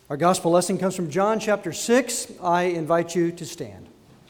Our gospel lesson comes from John chapter 6. I invite you to stand.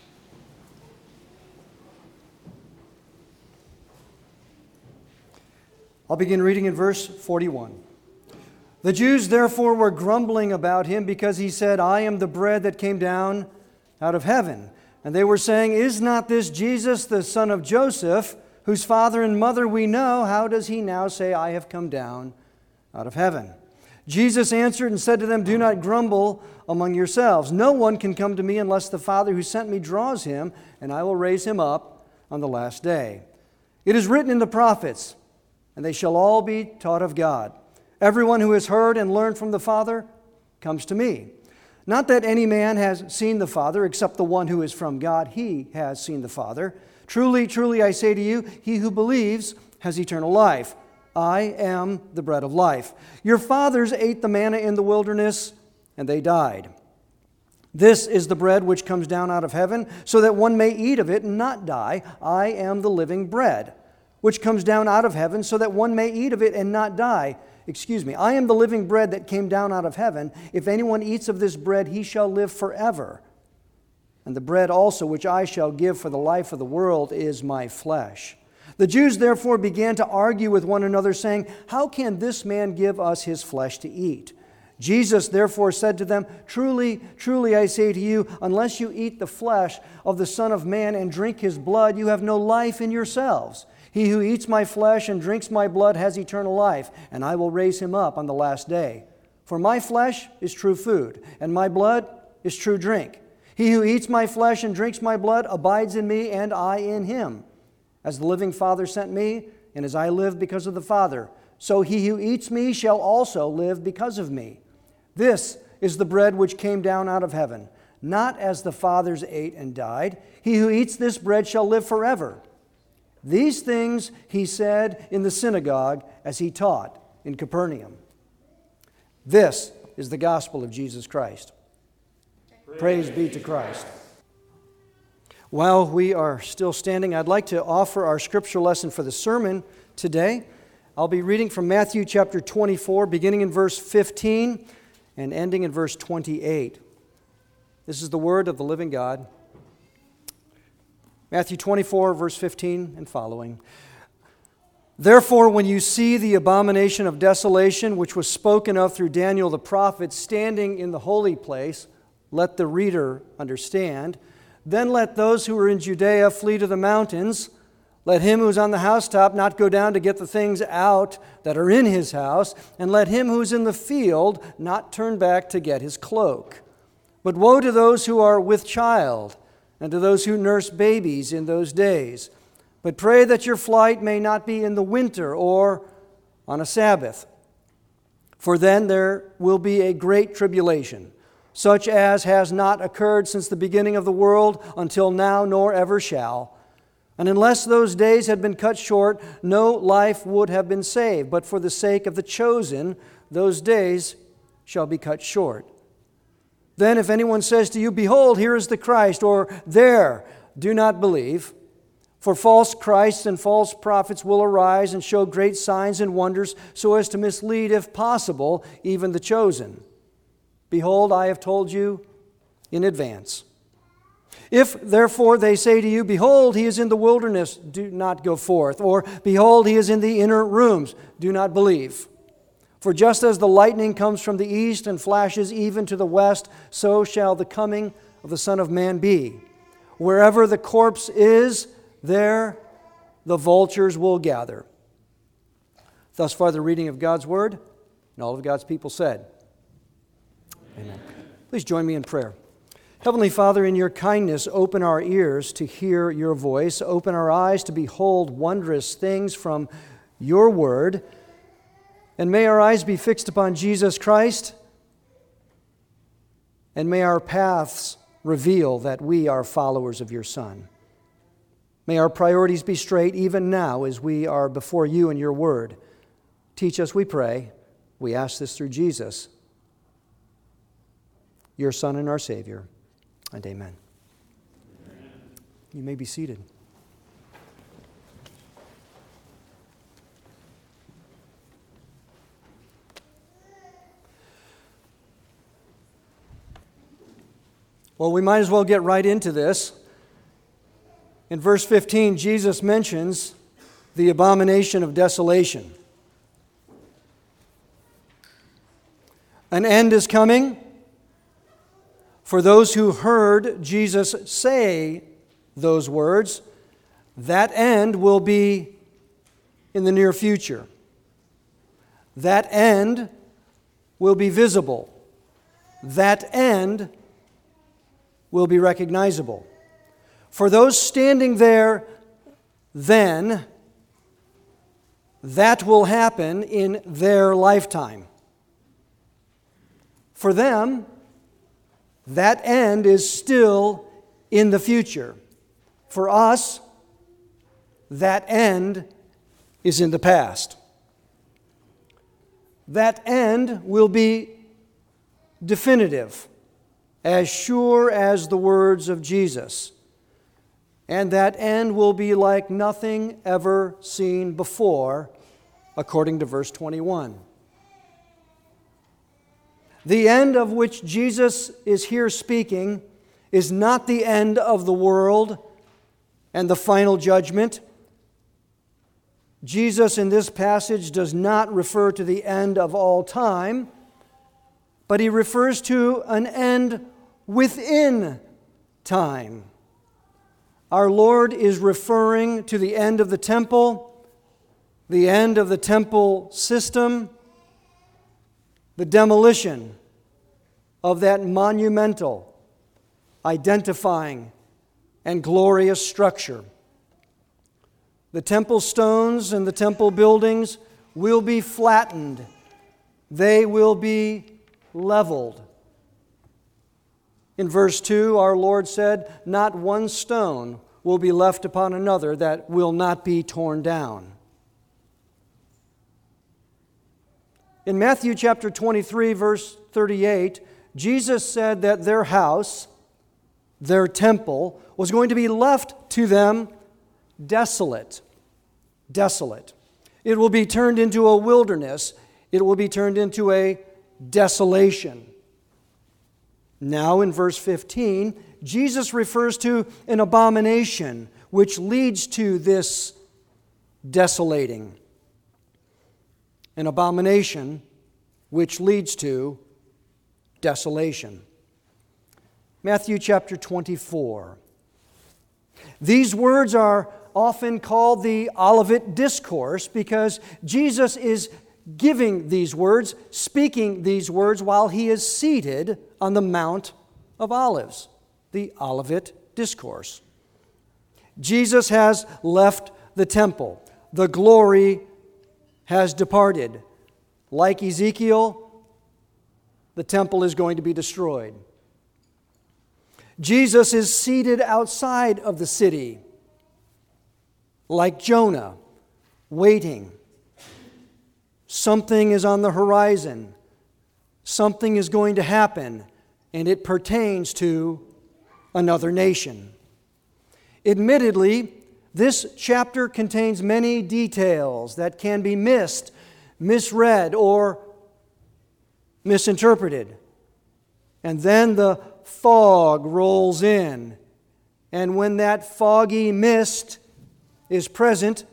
I'll begin reading in verse 41. The Jews therefore were grumbling about him because he said, I am the bread that came down out of heaven. And they were saying, is not this Jesus, the son of Joseph, whose father and mother we know? How does he now say, I have come down out of heaven? Jesus answered and said to them, do not grumble among yourselves. No one can come to me unless the Father who sent me draws him, and I will raise him up on the last day. It is written in the prophets, and they shall all be taught of God. Everyone who has heard and learned from the Father comes to me. Not that any man has seen the Father, except the one who is from God. He has seen the Father. Truly, truly, I say to you, he who believes has eternal life. I am the bread of life. Your fathers ate the manna in the wilderness, and they died. This is the bread which comes down out of heaven, so that one may eat of it and not die. I am the living bread, which comes down out of heaven, so that one may eat of it and not die. I am the living bread that came down out of heaven. If anyone eats of this bread, he shall live forever. And the bread also which I shall give for the life of the world is my flesh. The Jews therefore began to argue with one another, saying, how can this man give us his flesh to eat? Jesus therefore said to them, truly, truly, I say to you, unless you eat the flesh of the Son of Man and drink his blood, you have no life in yourselves. He who eats my flesh and drinks my blood has eternal life, and I will raise him up on the last day. For my flesh is true food, and my blood is true drink. He who eats my flesh and drinks my blood abides in me, and I in him. As the living Father sent me, and as I live because of the Father, so he who eats me shall also live because of me. This is the bread which came down out of heaven, not as the fathers ate and died. He who eats this bread shall live forever. These things he said in the synagogue as he taught in Capernaum. This is the gospel of Jesus Christ. Praise be to Christ. While we are still standing, I'd like to offer our scripture lesson for the sermon today. I'll be reading from Matthew chapter 24, beginning in verse 15 and ending in verse 28. This is the word of the living God. Matthew 24, verse 15 and following. Therefore, when you see the abomination of desolation, which was spoken of through Daniel the prophet, standing in the holy place, let the reader understand. Then let those who are in Judea flee to the mountains. Let him who is on the housetop not go down to get the things out that are in his house. And let him who is in the field not turn back to get his cloak. But woe to those who are with child, and to those who nurse babies in those days. But pray that your flight may not be in the winter or on a Sabbath. For then there will be a great tribulation, such as has not occurred since the beginning of the world until now, nor ever shall. And unless those days had been cut short, no life would have been saved. But for the sake of the chosen, those days shall be cut short. Then if anyone says to you, behold, here is the Christ, or there, do not believe. For false Christs and false prophets will arise and show great signs and wonders, so as to mislead, if possible, even the chosen. Behold, I have told you in advance. If, therefore, they say to you, behold, he is in the wilderness, do not go forth. Or, behold, he is in the inner rooms, do not believe. For just as the lightning comes from the east and flashes even to the west, so shall the coming of the Son of Man be. Wherever the corpse is, there the vultures will gather. Thus far the reading of God's word, and all of God's people said, Amen. Please join me in prayer. Heavenly Father, in your kindness, open our ears to hear your voice. Open our eyes to behold wondrous things from your word. And may our eyes be fixed upon Jesus Christ. And may our paths reveal that we are followers of your Son. May our priorities be straight even now as we are before you and your word. Teach us, we pray. We ask this through Jesus, your Son and our Savior. And amen. Amen. You may be seated. Well, we might as well get right into this. In verse 15, Jesus mentions the abomination of desolation. An end is coming for those who heard Jesus say those words. That end will be in the near future. That end will be visible. That end will be recognizable. For those standing there then, that will happen in their lifetime. For them, that end is still in the future. For us, that end is in the past. That end will be definitive, as sure as the words of Jesus. And that end will be like nothing ever seen before, according to verse 21. The end of which Jesus is here speaking is not the end of the world and the final judgment. Jesus in this passage does not refer to the end of all time, but he refers to an end within time. Our Lord is referring to the end of the temple system, the demolition of that monumental, identifying, and glorious structure. The temple stones and the temple buildings will be flattened. They will be leveled. In verse 2, our Lord said, "Not one stone will be left upon another that will not be torn down." In Matthew chapter 23, verse 38, Jesus said that their house, their temple, was going to be left to them desolate. Desolate. It will be turned into a wilderness. It will be turned into a desolation. Now in verse 15, Jesus refers to an abomination which leads to this desolating. An abomination which leads to desolation. Matthew chapter 24. These words are often called the Olivet Discourse because Jesus is giving these words, speaking these words while he is seated on the Mount of Olives, the Olivet Discourse. Jesus has left the temple. The glory has departed. Like Ezekiel, the temple is going to be destroyed. Jesus is seated outside of the city, like Jonah, waiting. Something is on the horizon. Something is going to happen, and it pertains to another nation. Admittedly, this chapter contains many details that can be missed, misread, or misinterpreted. And then the fog rolls in, and when that foggy mist is present,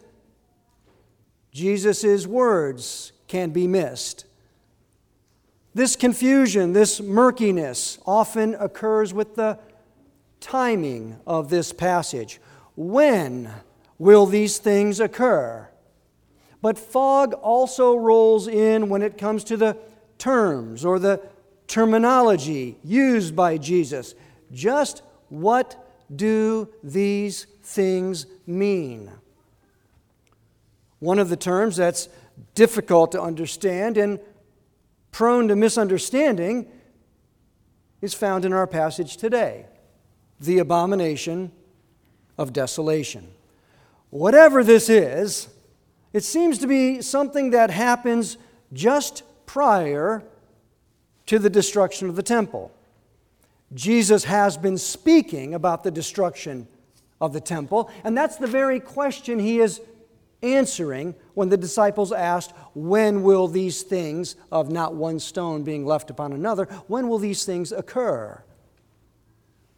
Jesus' words can be missed. This confusion, this murkiness often occurs with the timing of this passage. When will these things occur? But fog also rolls in when it comes to the terms or the terminology used by Jesus. Just what do these things mean? One of the terms that's difficult to understand and prone to misunderstanding is found in our passage today: the abomination of desolation. Whatever this is, it seems to be something that happens just prior to the destruction of the temple. Jesus has been speaking about the destruction of the temple, and that's the very question he is answering when the disciples asked, when will these things of not one stone being left upon another, when will these things occur?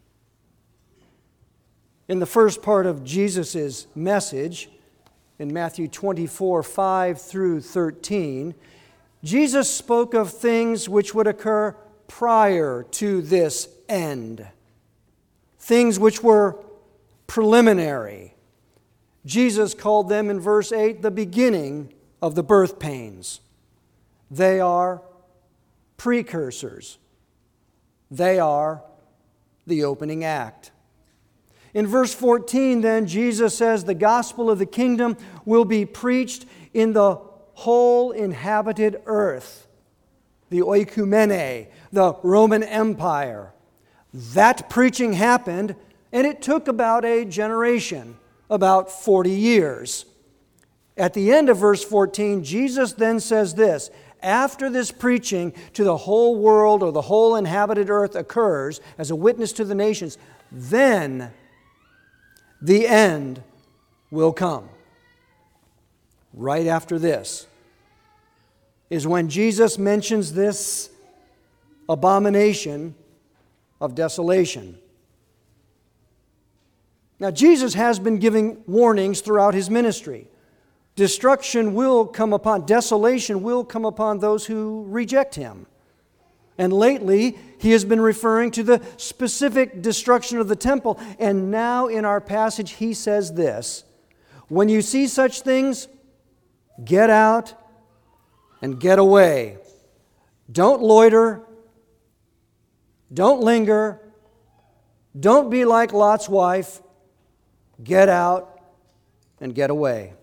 In the first part of Jesus' message, in Matthew 24:5 through 13, Jesus spoke of things which would occur prior to this end, things which were preliminary. Jesus called them in verse 8 the beginning of the birth pains. They are precursors. They are the opening act. In verse 14, then, Jesus says the gospel of the kingdom will be preached in the whole inhabited earth, the oikumene, the Roman Empire. That preaching happened, and it took about a generation, about 40 years. At the end of verse 14, Jesus then says this: after this preaching to the whole world or the whole inhabited earth occurs as a witness to the nations, then the end will come. Right after this is when Jesus mentions this abomination of desolation. Now, Jesus has been giving warnings throughout his ministry. Destruction will come upon, desolation will come upon those who reject him. And lately, he has been referring to the specific destruction of the temple. And now in our passage, he says this: when you see such things, get out and get away. Don't loiter. Don't linger. Don't be like Lot's wife. Get out and get away.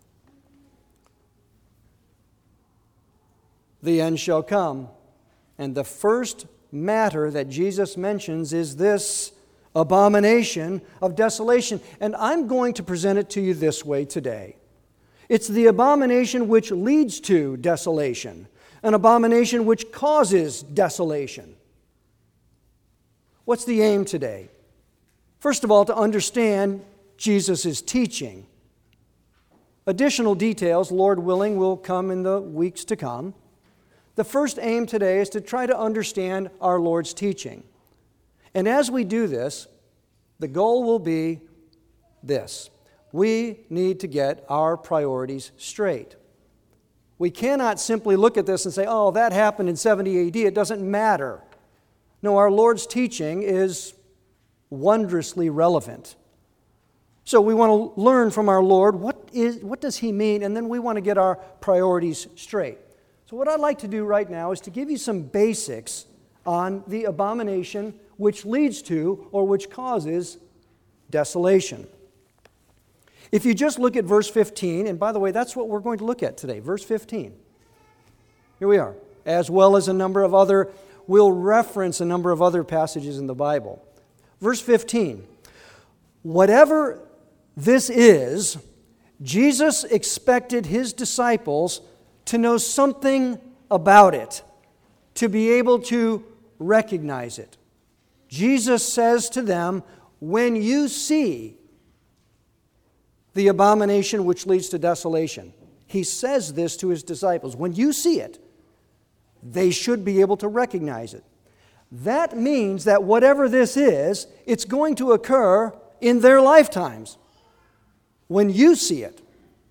The end shall come. And the first matter that Jesus mentions is this abomination of desolation. And I'm going to present it to you this way today. It's the abomination which leads to desolation, an abomination which causes desolation. What's the aim today? First of all, to understand Jesus' teaching. Additional details, Lord willing, will come in the weeks to come. The first aim today is to try to understand our Lord's teaching. And as we do this, the goal will be this: we need to get our priorities straight. We cannot simply look at this and say, oh, that happened in 70 AD, it doesn't matter. No, our Lord's teaching is wondrously relevant. So we want to learn from our Lord, what does He mean? And then we want to get our priorities straight. So what I'd like to do right now is to give you some basics on the abomination which leads to or which causes desolation. If you just look at verse 15, and by the way, that's what we're going to look at today, verse 15. Here we are, as well as we'll reference a number of other passages in the Bible. Verse 15, whatever this is, Jesus expected His disciples to know something about it, to be able to recognize it. Jesus says to them, when you see the abomination which leads to desolation, He says this to His disciples. When you see it, they should be able to recognize it. That means that whatever this is, it's going to occur in their lifetimes. When you see it.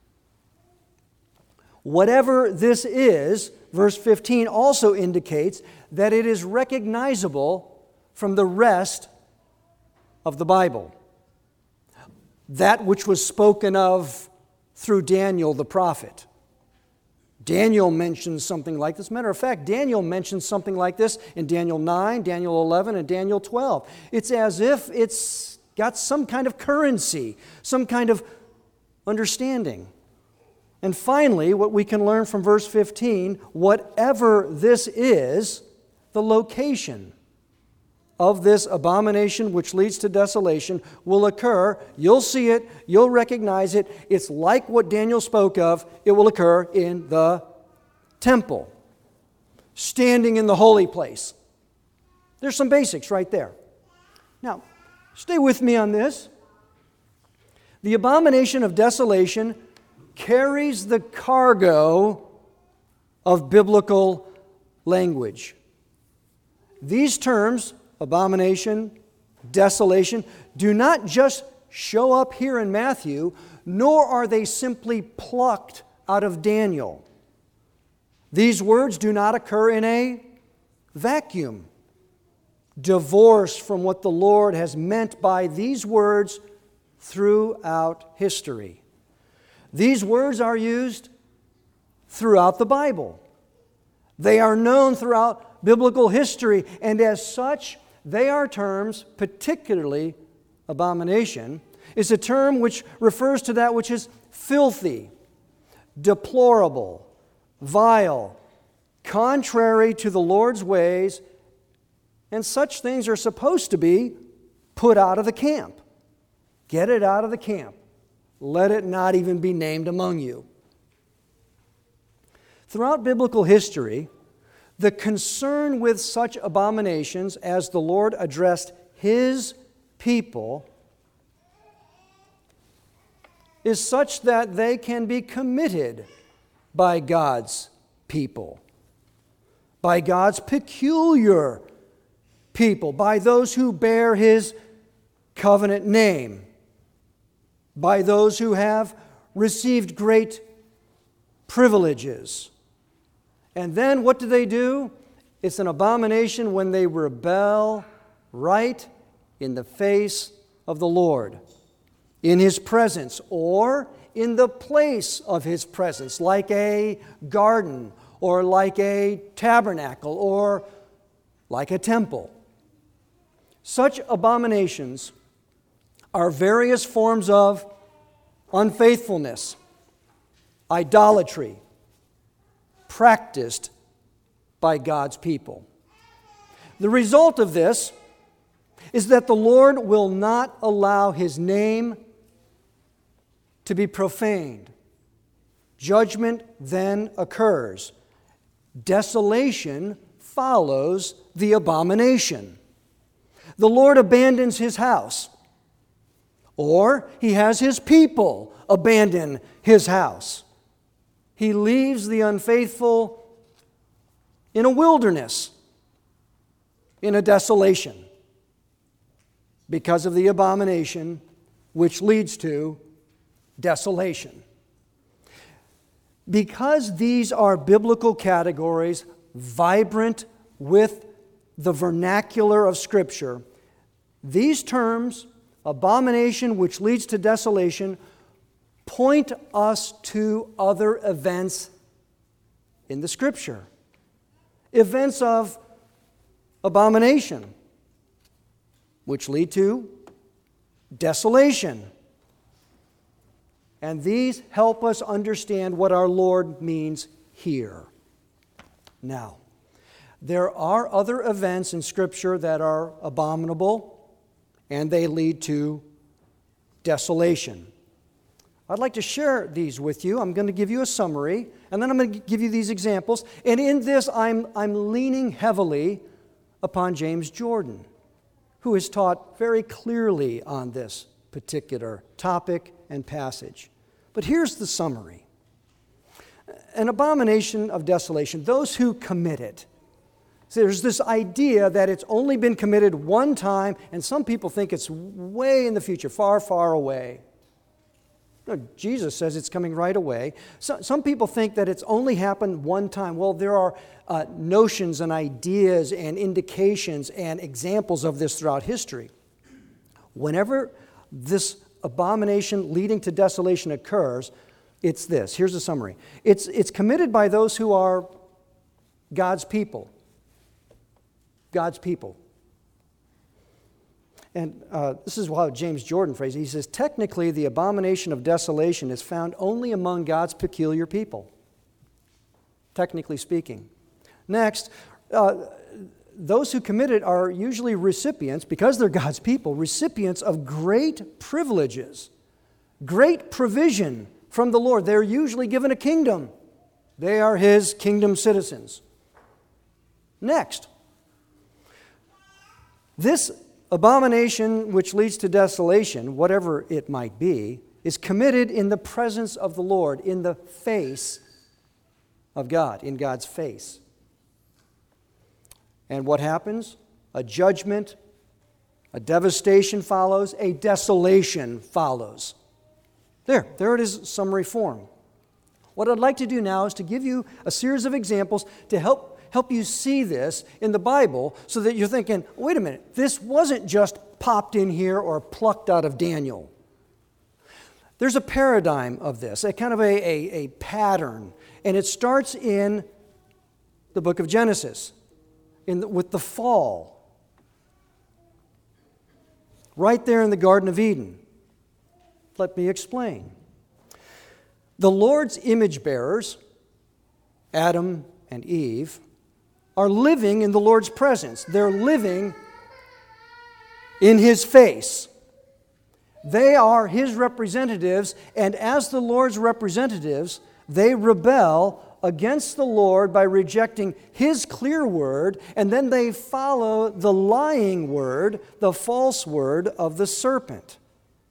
Whatever this is, verse 15 also indicates that it is recognizable from the rest of the Bible. That which was spoken of through Daniel the prophet. Daniel mentions something like this. Matter of fact, Daniel mentions something like this in Daniel 9, Daniel 11, and Daniel 12. It's as if it's got some kind of currency, some kind of understanding. And finally, what we can learn from verse 15, whatever this is, the location of this abomination which leads to desolation will occur. You'll see it. You'll recognize it. It's like what Daniel spoke of. It will occur in the temple, standing in the holy place. There's some basics right there. Now, stay with me on this. The abomination of desolation carries the cargo of biblical language. These terms, abomination, desolation, do not just show up here in Matthew, nor are they simply plucked out of Daniel. These words do not occur in a vacuum, divorced from what the Lord has meant by these words throughout history. These words are used throughout the Bible. They are known throughout biblical history, and as such, they are terms, particularly abomination, is a term which refers to that which is filthy, deplorable, vile, contrary to the Lord's ways, and such things are supposed to be put out of the camp. Get it out of the camp. Let it not even be named among you. Throughout biblical history, the concern with such abominations as the Lord addressed His people is such that they can be committed by God's people, by God's peculiar people, by those who bear His covenant name, by those who have received great privileges. And then what do? It's an abomination when they rebel right in the face of the Lord, in His presence, or in the place of His presence, like a garden, or like a tabernacle, or like a temple. Such abominations are various forms of unfaithfulness, idolatry, practiced by God's people. The result of this is that the Lord will not allow His name to be profaned. Judgment then occurs. Desolation follows the abomination. The Lord abandons His house, or He has His people abandon His house. He leaves the unfaithful in a wilderness, in a desolation, because of the abomination which leads to desolation. Because these are biblical categories vibrant with the vernacular of Scripture, these terms, abomination which leads to desolation, point us to other events in the Scripture. Events of abomination, which lead to desolation. And these help us understand what our Lord means here. Now, there are other events in Scripture that are abominable, and they lead to desolation. I'd like to share these with you. I'm going to give you a summary, and then I'm going to give you these examples. And in this, I'm leaning heavily upon James Jordan, who has taught very clearly on this particular topic and passage. But here's the summary. An abomination of desolation, those who commit it. So there's this idea that it's only been committed one time, and some people think it's way in the future, far, far away. No, Jesus says it's coming right away. Some people think that it's only happened one time. Well, there are notions and ideas and indications and examples of this throughout history. Whenever this abomination leading to desolation occurs, it's this. Here's a summary. It's committed by those who are God's people. God's people. And this is how James Jordan phrased it. He says, technically, the abomination of desolation is found only among God's peculiar people, technically speaking. Next, those who commit it are usually recipients, because they're God's people, recipients of great privileges, great provision from the Lord. They're usually given a kingdom. They are His kingdom citizens. Next, this abomination which leads to desolation, whatever it might be, is committed in the presence of the Lord, in the face of God, in God's face. And what happens? A judgment A devastation follows, a desolation follows. There it is, summary form. What I'd like to do now is to give you a series of examples to help you see this in the Bible so that you're thinking, wait a minute, this wasn't just popped in here or plucked out of Daniel. There's a paradigm of this, a kind of a pattern, and it starts in the book of Genesis with the fall. Right there in the Garden of Eden. Let me explain. The Lord's image bearers, Adam and Eve, are living in the Lord's presence. They're living in His face. They are His representatives, and as the Lord's representatives, they rebel against the Lord by rejecting His clear word, and then they follow the lying word, the false word of the serpent.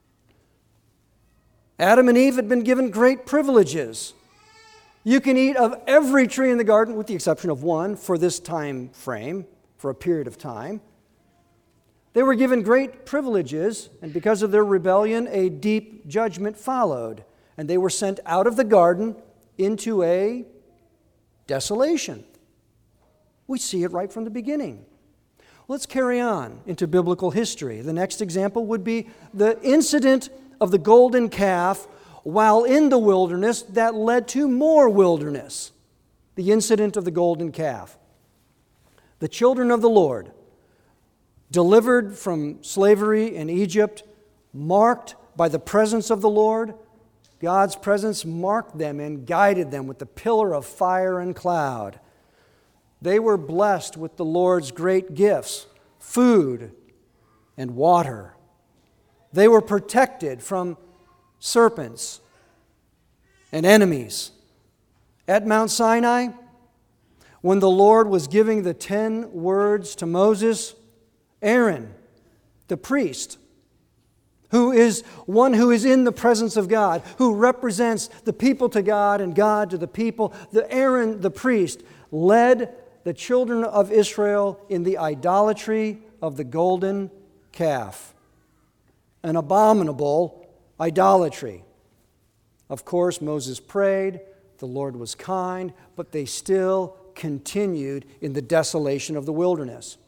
Adam and Eve had been given great privileges. You can eat of every tree in the garden, with the exception of one, for this time frame, for a period of time. They were given great privileges, and because of their rebellion, a deep judgment followed, and they were sent out of the garden into a desolation. We see it right from the beginning. Let's carry on into biblical history. The next example would be the incident of the golden calf while in the wilderness that led to more wilderness. The incident of the golden calf. The children of the Lord, delivered from slavery in Egypt, marked by the presence of the Lord. God's presence marked them and guided them with the pillar of fire and cloud. They were blessed with the Lord's great gifts, food and water. They were protected from serpents and enemies. At Mount Sinai, when the Lord was giving the 10 words to Moses, Aaron, the priest, who is one who is in the presence of God, who represents the people to God and God to the people, Aaron, the priest, led the children of Israel in the idolatry of the golden calf. An abominable idolatry. Of course, Moses prayed, the Lord was kind, but they still continued in the desolation of the wilderness.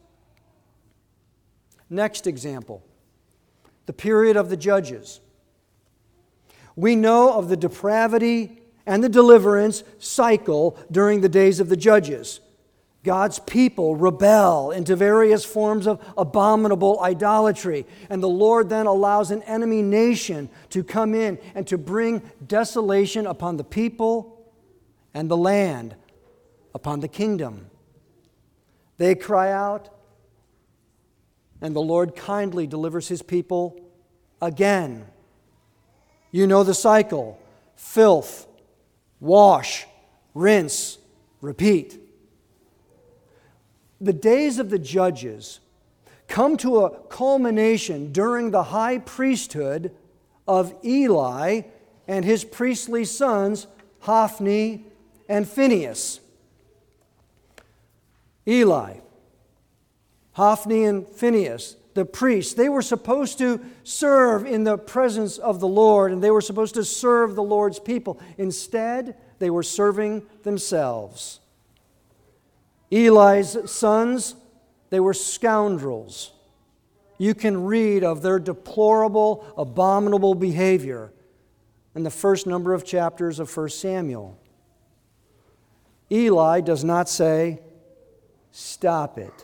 Next example, the period of the judges. We know of the depravity and the deliverance cycle during the days of the judges. God's people rebel into various forms of abominable idolatry, and the Lord then allows an enemy nation to come in and to bring desolation upon the people and the land, upon the kingdom. They cry out, and the Lord kindly delivers His people again. You know the cycle. Filth, wash, rinse, repeat. The days of the judges come to a culmination during the high priesthood of Eli and his priestly sons, Hophni and Phinehas. Eli, Hophni and Phinehas, the priests, they were supposed to serve in the presence of the Lord, and they were supposed to serve the Lord's people. Instead, they were serving themselves. Eli's sons, they were scoundrels. You can read of their deplorable, abominable behavior in the first number of chapters of 1 Samuel. Eli does not say, "Stop it."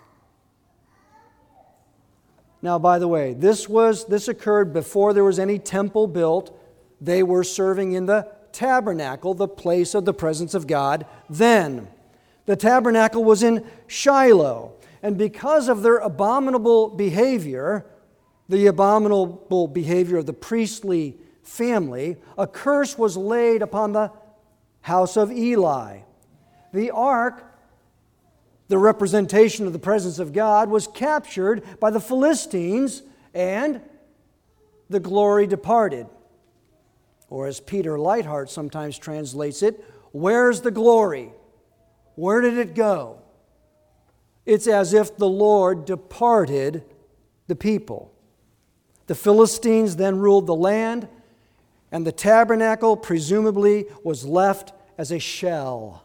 Now, by the way, this occurred before there was any temple built. They were serving in the tabernacle, the place of the presence of God then. The tabernacle was in Shiloh, and because of their abominable behavior, the abominable behavior of the priestly family, a curse was laid upon the house of Eli. The ark, the representation of the presence of God, was captured by the Philistines, and the glory departed. Or as Peter Leithart sometimes translates it, where's the glory? Where did it go? It's as if the Lord departed the people. The Philistines then ruled the land, and the tabernacle presumably was left as a shell.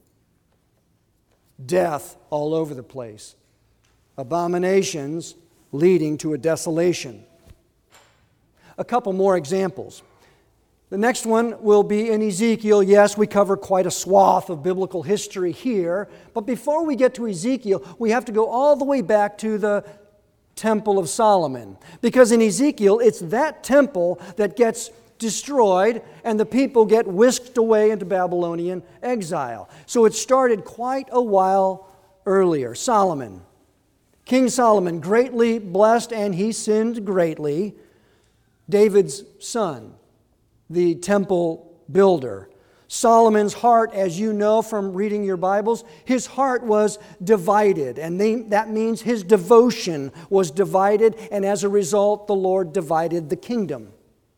Death all over the place. Abominations leading to a desolation. A couple more examples. The next one will be in Ezekiel. Yes, we cover quite a swath of biblical history here, but before we get to Ezekiel, we have to go all the way back to the Temple of Solomon. Because in Ezekiel, it's that temple that gets destroyed and the people get whisked away into Babylonian exile. So it started quite a while earlier. Solomon. King Solomon, greatly blessed, and he sinned greatly. David's son, the temple builder. Solomon's heart, as you know from reading your Bibles, his heart was divided, and that means his devotion was divided, and as a result, the Lord divided the kingdom.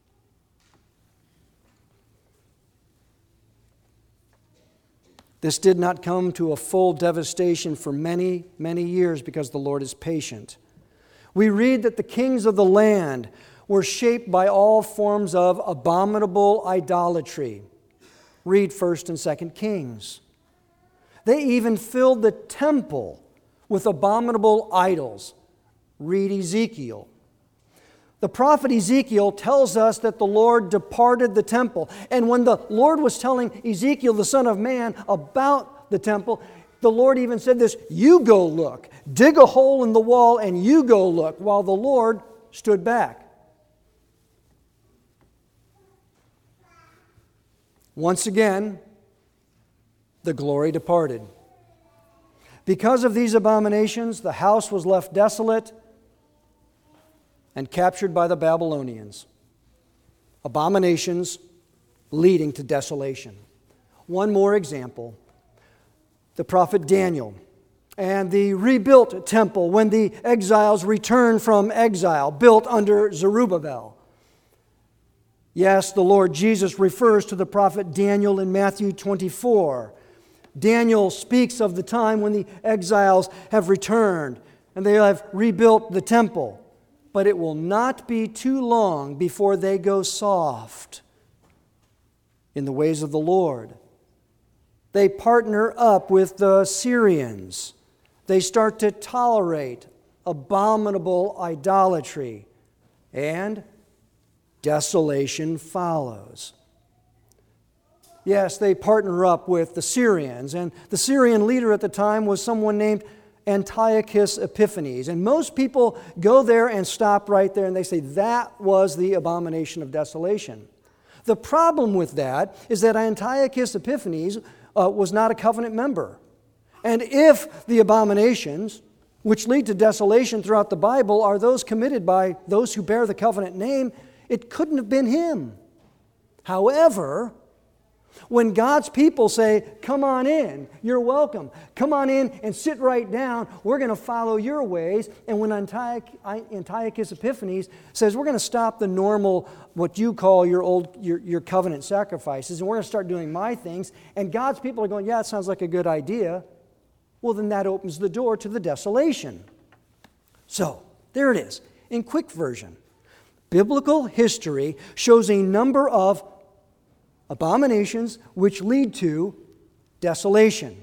This did not come to a full devastation for many, many years because the Lord is patient. We read that the kings of the land were shaped by all forms of abominable idolatry. Read 1st and 2nd Kings. They even filled the temple with abominable idols. Read Ezekiel. The prophet Ezekiel tells us that the Lord departed the temple. And when the Lord was telling Ezekiel, the son of man, about the temple, the Lord even said this, "You go look. Dig a hole in the wall and you go look," while the Lord stood back. Once again, the glory departed. Because of these abominations, the house was left desolate and captured by the Babylonians. Abominations leading to desolation. One more example, the prophet Daniel and the rebuilt temple when the exiles returned from exile, built under Zerubbabel. Yes, the Lord Jesus refers to the prophet Daniel in Matthew 24. Daniel speaks of the time when the exiles have returned and they have rebuilt the temple. But it will not be too long before they go soft in the ways of the Lord. They partner up with the Syrians. They start to tolerate abominable idolatry, and desolation follows. Yes, they partner up with the Syrians, and the Syrian leader at the time was someone named Antiochus Epiphanes. And most people go there and stop right there and they say that was the abomination of desolation. The problem with that is that Antiochus Epiphanes was not a covenant member. And if the abominations which lead to desolation throughout the Bible are those committed by those who bear the covenant name, it couldn't have been him. However, when God's people say, "Come on in, you're welcome. Come on in and sit right down. We're going to follow your ways." And when Antiochus Epiphanes says, "We're going to stop the normal, what you call your covenant sacrifices, and we're going to start doing my things," and God's people are going, "Yeah, it sounds like a good idea," well, then that opens the door to the desolation. So, there it is. In quick version, biblical history shows a number of abominations which lead to desolation.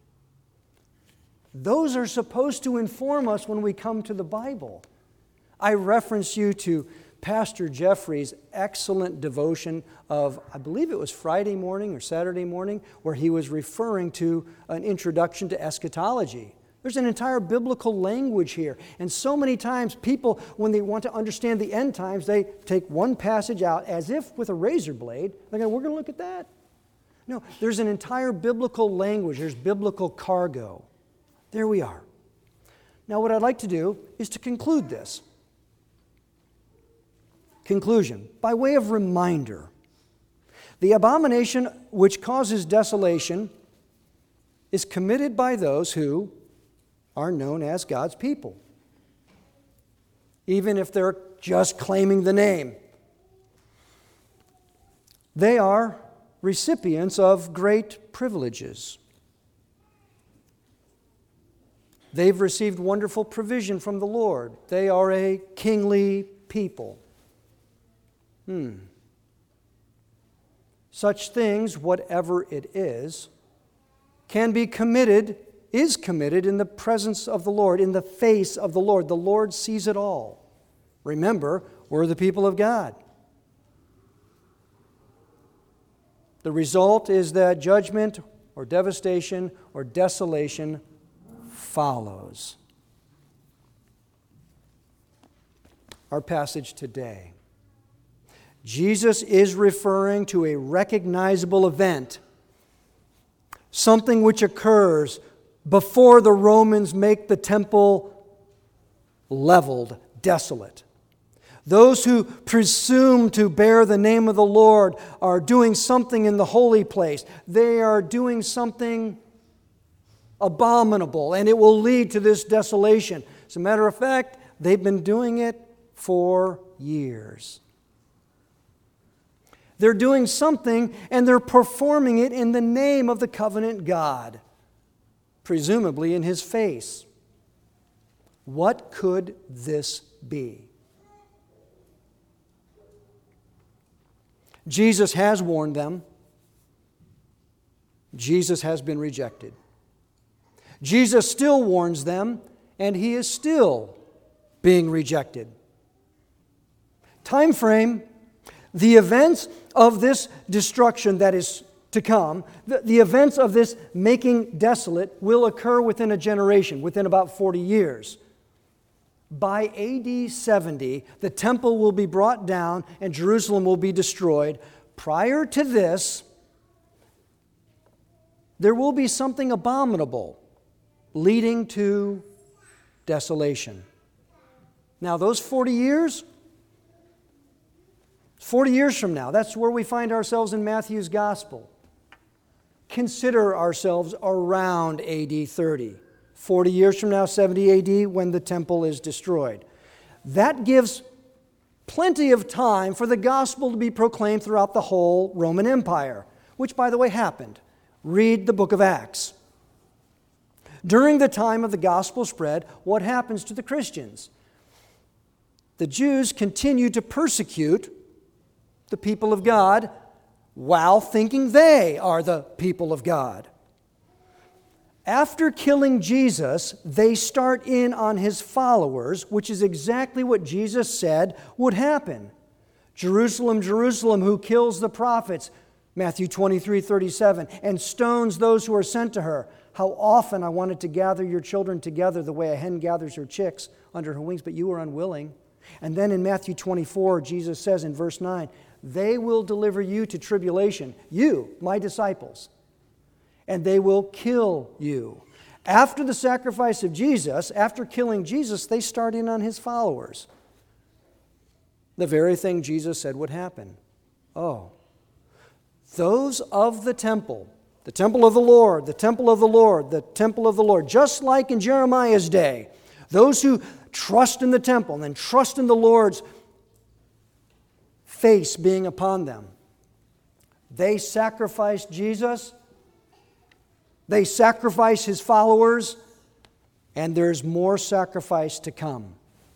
Those are supposed to inform us when we come to the Bible. I reference you to Pastor Jeffrey's excellent devotion of, I believe it was Friday morning or Saturday morning, where he was referring to an introduction to eschatology. There's an entire biblical language here. And so many times people, when they want to understand the end times, they take one passage out as if with a razor blade. They're going, "We're going to look at that." No, there's an entire biblical language. There's biblical cargo. There we are. Now what I'd like to do is to conclude this. Conclusion. By way of reminder, the abomination which causes desolation is committed by those who are known as God's people, even if they're just claiming the name. They are recipients of great privileges. They've received wonderful provision from the Lord. They are a kingly people. Such things, whatever it is committed in the presence of the Lord, in the face of the Lord. The Lord sees it all. Remember, we're the people of God. The result is that judgment or devastation or desolation follows. Our passage today. Jesus is referring to a recognizable event, something which occurs before the Romans make the temple leveled, desolate. Those who presume to bear the name of the Lord are doing something in the holy place. They are doing something abominable, and it will lead to this desolation. As a matter of fact, they've been doing it for years. They're doing something, and they're performing it in the name of the covenant God, presumably in His face. What could this be? Jesus has warned them. Jesus has been rejected. Jesus still warns them, and He is still being rejected. Time frame, the events of this destruction that is to come, the events of this making desolate will occur within a generation, within about 40 years. By AD 70, the temple will be brought down and Jerusalem will be destroyed. Prior to this, there will be something abominable leading to desolation. Now, those 40 years from now, that's where we find ourselves in Matthew's Gospel. Consider ourselves around AD 30. 40 years from now, 70 AD, when the temple is destroyed. That gives plenty of time for the gospel to be proclaimed throughout the whole Roman Empire, which, by the way, happened. Read the book of Acts. During the time of the gospel spread, what happens to the Christians? The Jews continue to persecute the people of God while thinking they are the people of God. After killing Jesus, they start in on His followers, which is exactly what Jesus said would happen. Jerusalem, Jerusalem, who kills the prophets, Matthew 23:37, and stones those who are sent to her. How often I wanted to gather your children together the way a hen gathers her chicks under her wings, but you were unwilling. And then in Matthew 24, Jesus says in verse 9, they will deliver you to tribulation, you, my disciples, and they will kill you. After the sacrifice of Jesus, after killing Jesus, they start in on His followers. The very thing Jesus said would happen. Oh, those of the temple of the Lord, the temple of the Lord, the temple of the Lord, just like in Jeremiah's day, those who trust in the temple and then trust in the Lord's face being upon them. They sacrificed Jesus. They sacrifice His followers, and there's more sacrifice to come.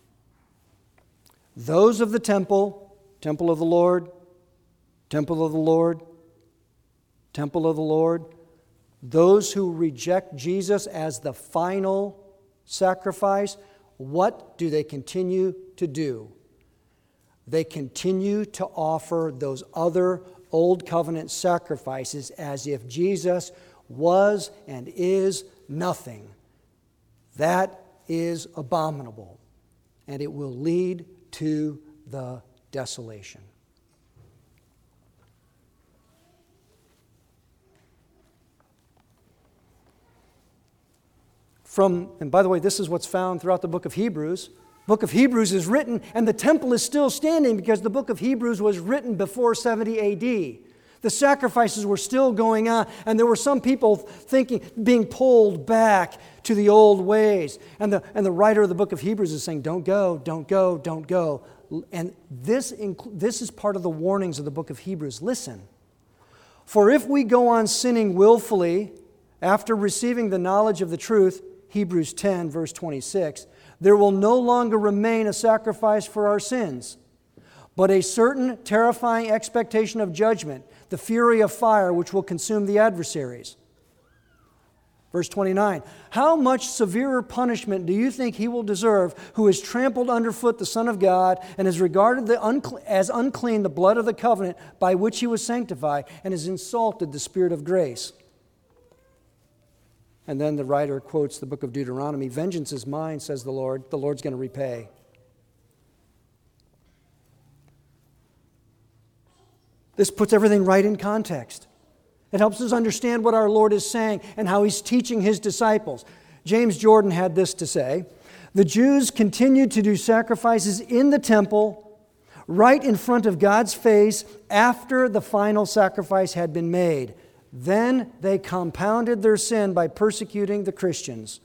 Those of the temple of the Lord, temple of the Lord, temple of the Lord, those who reject Jesus as the final sacrifice, what do they continue to do? They continue to offer those other old covenant sacrifices as if Jesus was and is nothing. That is abominable, and it will lead to the desolation. And by the way, this is what's found throughout the book of Hebrews. The book of Hebrews is written, and the temple is still standing because the book of Hebrews was written before 70 AD. The sacrifices were still going on, and there were some people being pulled back to the old ways. And the writer of the book of Hebrews is saying, don't go, don't go, don't go. And this is part of the warnings of the book of Hebrews. Listen, for if we go on sinning willfully after receiving the knowledge of the truth, Hebrews 10, verse 26, there will no longer remain a sacrifice for our sins, but a certain terrifying expectation of judgment, the fury of fire which will consume the adversaries. Verse 29, how much severer punishment do you think he will deserve who has trampled underfoot the Son of God and has regarded as unclean the blood of the covenant by which he was sanctified and has insulted the Spirit of grace? And then the writer quotes the book of Deuteronomy, vengeance is mine, says the Lord's going to repay. This puts everything right in context. It helps us understand what our Lord is saying and how He's teaching His disciples. James Jordan had this to say, the Jews continued to do sacrifices in the temple right in front of God's face after the final sacrifice had been made. Then they compounded their sin by persecuting the Christians.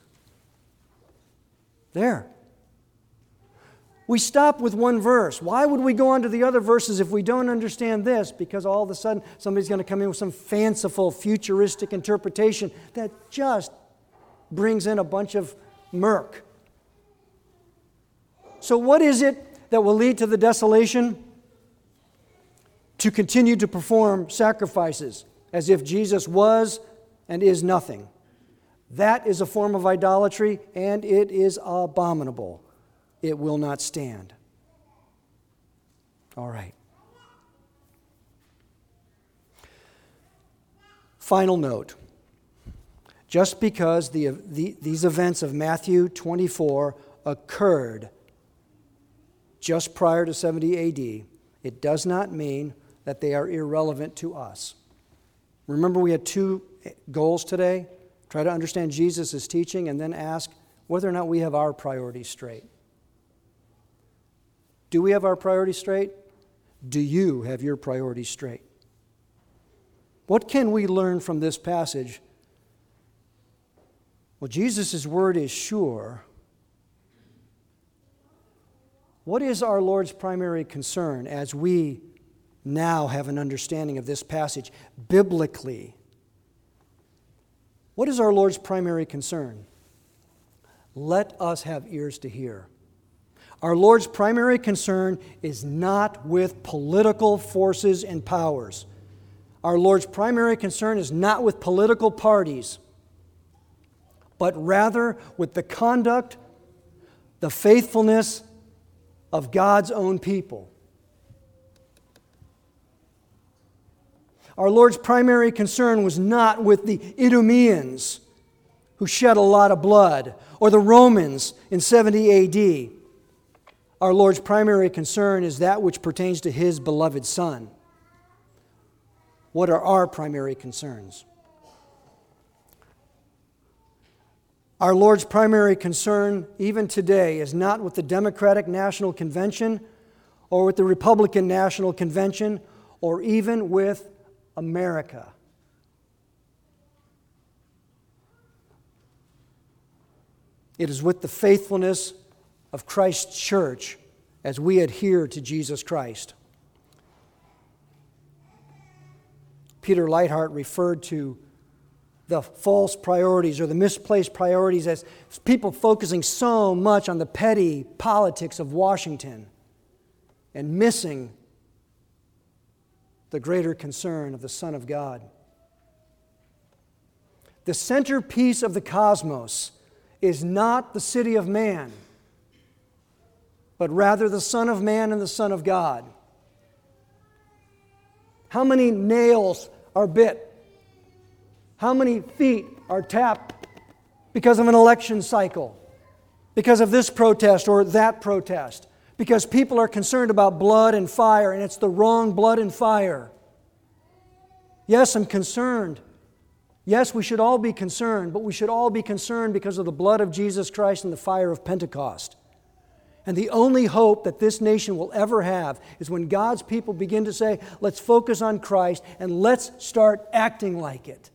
There. We stop with one verse. Why would we go on to the other verses if we don't understand this? Because all of a sudden somebody's going to come in with some fanciful, futuristic interpretation that just brings in a bunch of murk. So what is it that will lead to the desolation? To continue to perform sacrifices as if Jesus was and is nothing. That is a form of idolatry, and it is abominable. It will not stand. All right. Final note. Just because these events of Matthew 24 occurred just prior to 70 AD, it does not mean that they are irrelevant to us. Remember, we had two goals today. Try to understand Jesus' teaching and then ask whether or not we have our priorities straight. Do we have our priorities straight? Do you have your priorities straight? What can we learn from this passage? Well, Jesus' word is sure. What is our Lord's primary concern as we now have an understanding of this passage biblically? What is our Lord's primary concern? Let us have ears to hear. Our Lord's primary concern is not with political forces and powers. Our Lord's primary concern is not with political parties, but rather with the conduct, the faithfulness of God's own people. Our Lord's primary concern was not with the Idumeans who shed a lot of blood, or the Romans in 70 AD. Our Lord's primary concern is that which pertains to His beloved Son. What are our primary concerns? Our Lord's primary concern, even today, is not with the Democratic National Convention or with the Republican National Convention or even with America. It is with the faithfulness of Christ's church as we adhere to Jesus Christ. Peter Leithart referred to the false priorities or the misplaced priorities as people focusing so much on the petty politics of Washington and missing the greater concern of the Son of God. The centerpiece of the cosmos is not the city of man, but rather the Son of Man and the Son of God. How many nails are bit? How many feet are tapped because of an election cycle? Because of this protest or that protest? Because people are concerned about blood and fire, and it's the wrong blood and fire. Yes, I'm concerned. Yes, we should all be concerned, but we should all be concerned because of the blood of Jesus Christ and the fire of Pentecost. And the only hope that this nation will ever have is when God's people begin to say, let's focus on Christ and let's start acting like it.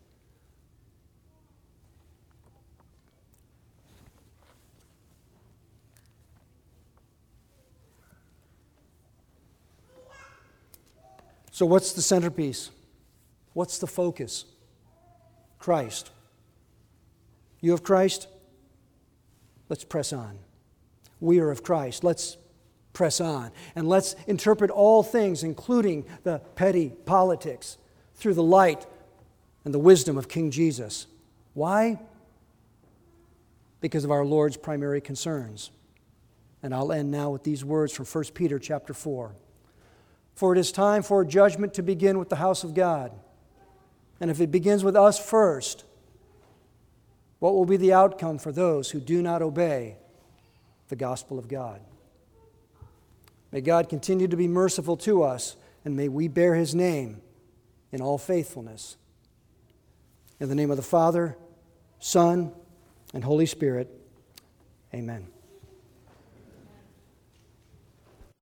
So what's the centerpiece? What's the focus? Christ. You have Christ? let's press on. We are of Christ. Let's press on. And let's interpret all things, including the petty politics, through the light and the wisdom of King Jesus. Why? Because of our Lord's primary concerns. And I'll end now with these words from 1 Peter chapter 4. For it is time for judgment to begin with the house of God. And if it begins with us first, what will be the outcome for those who do not obey the gospel of God? May God continue to be merciful to us, and may we bear His name in all faithfulness. In the name of the Father, Son, and Holy Spirit, amen.